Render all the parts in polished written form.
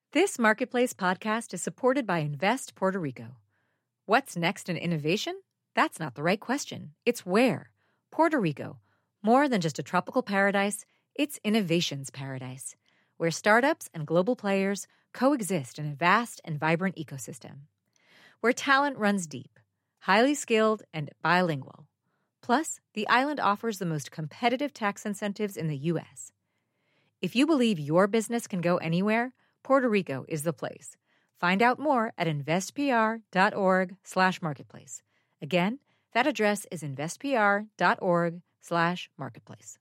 This Marketplace podcast is supported by Invest Puerto Rico. What's next in innovation? That's not the right question. It's where. Puerto Rico. More than just a tropical paradise, it's innovation's paradise, where startups and global players coexist in a vast and vibrant ecosystem. Where talent runs deep, highly skilled, and bilingual. Plus, the island offers the most competitive tax incentives in the U.S. If you believe your business can go anywhere, Puerto Rico is the place. Find out more at investpr.org/marketplace. Again, that address is investpr.org/marketplace.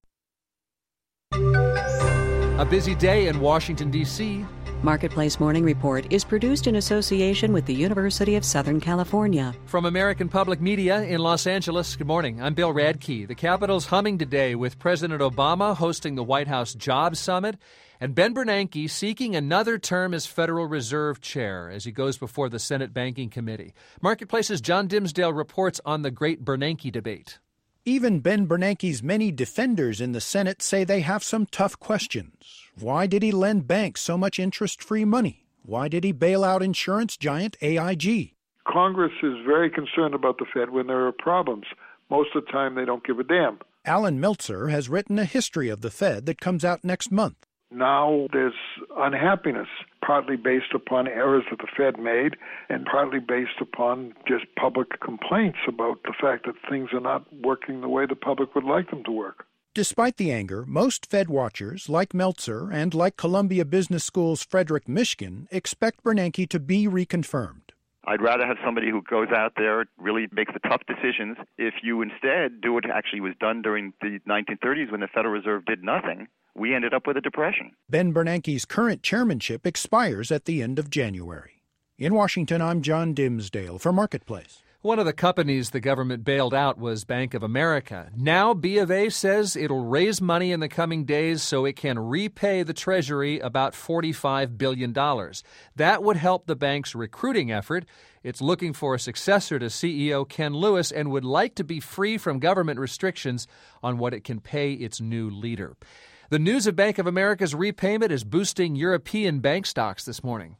A busy day in Washington, D.C. Marketplace Morning Report is produced in association with the University of Southern California. From American Public Media in Los Angeles, good morning. I'm Bill Radke. The Capitol's humming today with President Obama hosting the White House Jobs Summit and Ben Bernanke seeking another term as Federal Reserve Chair as he goes before the Senate Banking Committee. Marketplace's John Dimsdale reports on the great Bernanke debate. Even Ben Bernanke's many defenders in the Senate say they have some tough questions. Why did he lend banks so much interest-free money? Why did he bail out insurance giant AIG? Congress is very concerned about the Fed when there are problems. Most of the time, they don't give a damn. Alan Meltzer has written a history of the Fed that comes out next month. Now there's unhappiness, partly based upon errors that the Fed made and partly based upon just public complaints about the fact that things are not working the way the public would like them to work. Despite the anger, most Fed watchers, like Meltzer and like Columbia Business School's Frederick Mishkin, expect Bernanke to be reconfirmed. I'd rather have somebody who goes out there, really makes the tough decisions. If you instead do what actually was done during the 1930s when the Federal Reserve did nothing, we ended up with a depression. Ben Bernanke's current chairmanship expires at the end of January. In Washington, I'm John Dimsdale for Marketplace. One of the companies the government bailed out was Bank of America. Now B of A says it'll raise money in the coming days so it can repay the Treasury about $45 billion. That would help the bank's recruiting effort. It's looking for a successor to CEO Ken Lewis and would like to be free from government restrictions on what it can pay its new leader. The news of Bank of America's repayment is boosting European bank stocks this morning.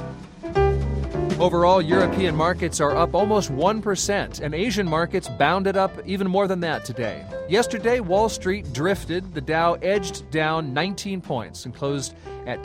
Overall, European markets are up almost 1%, and Asian markets bounded up even more than that today. Yesterday, Wall Street drifted. The Dow edged down 19 points and closed at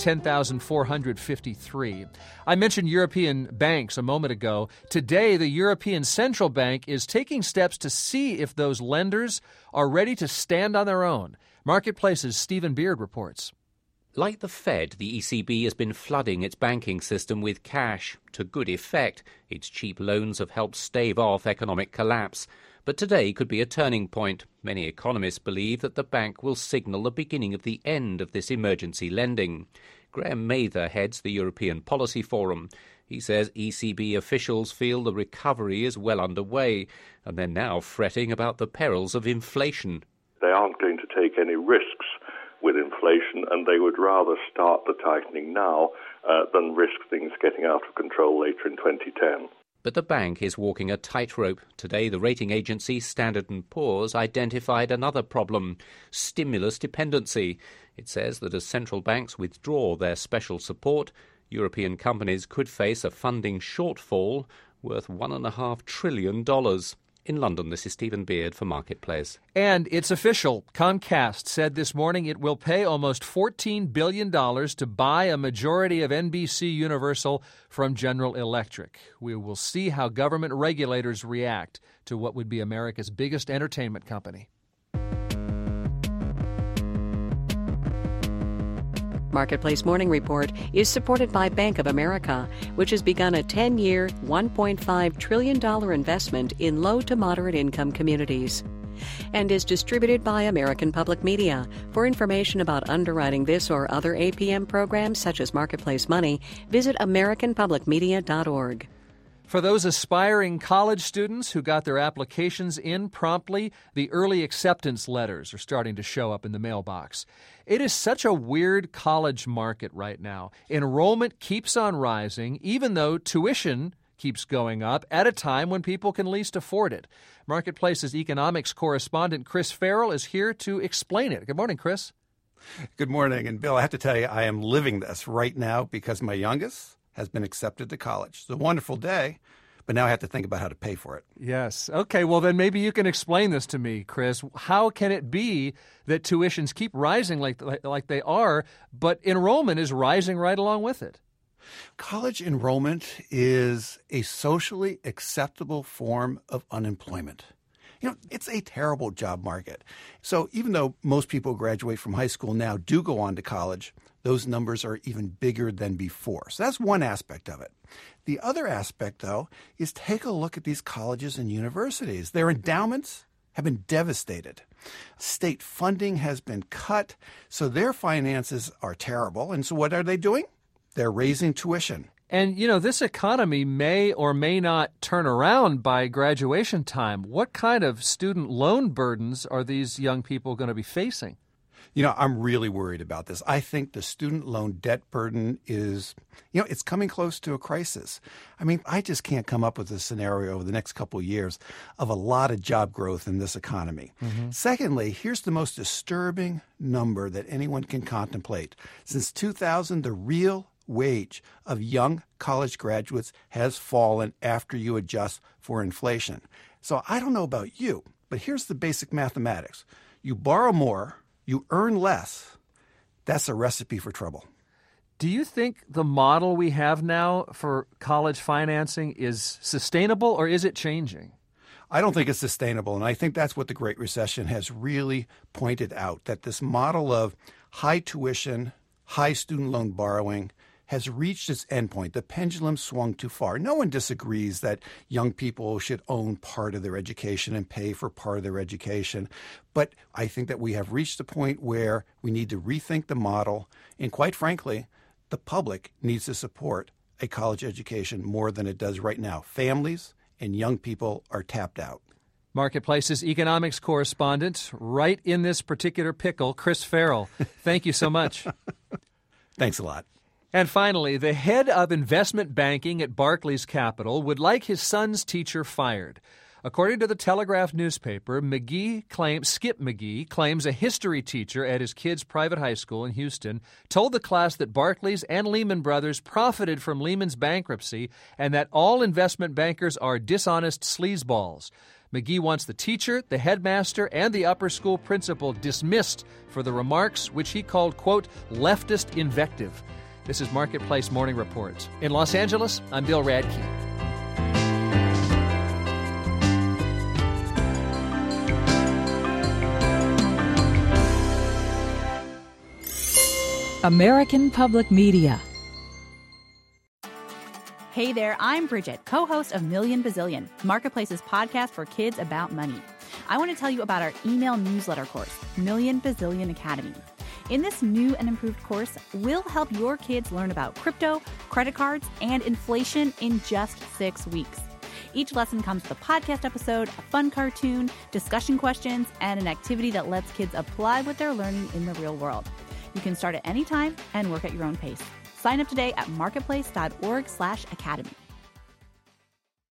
10,453. I mentioned European banks a moment ago. Today, the European Central Bank is taking steps to see if those lenders are ready to stand on their own. Marketplace's Stephen Beard reports. Like the Fed, the ECB has been flooding its banking system with cash. To good effect. Its cheap loans have helped stave off economic collapse. But today could be a turning point. Many economists believe that the bank will signal the beginning of the end of this emergency lending. Graham Mather heads the European Policy Forum. He says ECB officials feel the recovery is well underway, and they're now fretting about the perils of inflation. They aren't going to take any risks with inflation, and they would rather start the tightening now than risk things getting out of control later in 2010. But the bank is walking a tightrope. Today, the rating agency Standard & Poor's identified another problem, stimulus dependency. It says that as central banks withdraw their special support, European companies could face a funding shortfall worth $1.5 trillion. In London, this is Stephen Beard for Marketplace. And it's official. Comcast said this morning it will pay almost $14 billion to buy a majority of NBC Universal from General Electric. We will see how government regulators react to what would be America's biggest entertainment company. Marketplace Morning Report is supported by Bank of America, which has begun a 10-year, $1.5 trillion investment in low to moderate income communities, and is distributed by American Public Media. For information about underwriting this or other APM programs such as Marketplace Money, visit americanpublicmedia.org. For those aspiring college students who got their applications in promptly, the early acceptance letters are starting to show up in the mailbox. It is such a weird college market right now. Enrollment keeps on rising, even though tuition keeps going up at a time when people can least afford it. Marketplace's economics correspondent Chris Farrell is here to explain it. Good morning, Chris. Good morning. And Bill, I have to tell you, I am living this right now because my youngest has been accepted to college. It's a wonderful day, but now I have to think about how to pay for it. Yes. Okay, well, then maybe you can explain this to me, Chris. How can it be that tuitions keep rising like they are, but enrollment is rising right along with it? College enrollment is a socially acceptable form of unemployment. It's a terrible job market. So even though most people who graduate from high school now do go on to college, those numbers are even bigger than before. So that's one aspect of it. The other aspect, though, is take a look at these colleges and universities. Their endowments have been devastated. State funding has been cut, so their finances are terrible. And so what are they doing? They're raising tuition. And, this economy may or may not turn around by graduation time. What kind of student loan burdens are these young people going to be facing? I'm really worried about this. I think the student loan debt burden is, it's coming close to a crisis. I just can't come up with a scenario over the next couple of years of a lot of job growth in this economy. Mm-hmm. Secondly, here's the most disturbing number that anyone can contemplate. Since 2000, the real wage of young college graduates has fallen after you adjust for inflation. So I don't know about you, but here's the basic mathematics. You borrow more, you earn less. That's a recipe for trouble. Do you think the model we have now for college financing is sustainable, or is it changing? I don't think it's sustainable, and I think that's what the Great Recession has really pointed out, that this model of high tuition, high student loan borrowing has reached its endpoint. The pendulum swung too far. No one disagrees that young people should own part of their education and pay for part of their education. But I think that we have reached a point where we need to rethink the model. And quite frankly, the public needs to support a college education more than it does right now. Families and young people are tapped out. Marketplace's economics correspondent, right in this particular pickle, Chris Farrell. Thank you so much. Thanks a lot. And finally, the head of investment banking at Barclays Capital would like his son's teacher fired. According to the Telegraph newspaper, Skip McGee claims a history teacher at his kid's private high school in Houston told the class that Barclays and Lehman Brothers profited from Lehman's bankruptcy and that all investment bankers are dishonest sleazeballs. McGee wants the teacher, the headmaster, and the upper school principal dismissed for the remarks, which he called, quote, leftist invective. This is Marketplace Morning Report. In Los Angeles, I'm Bill Radke. American Public Media. Hey there, I'm Bridget, co-host of Million Bazillion, Marketplace's podcast for kids about money. I want to tell you about our email newsletter course, Million Bazillion Academy. In this new and improved course, we'll help your kids learn about crypto, credit cards, and inflation in just 6 weeks. Each lesson comes with a podcast episode, a fun cartoon, discussion questions, and an activity that lets kids apply what they're learning in the real world. You can start at any time and work at your own pace. Sign up today at marketplace.org/academy.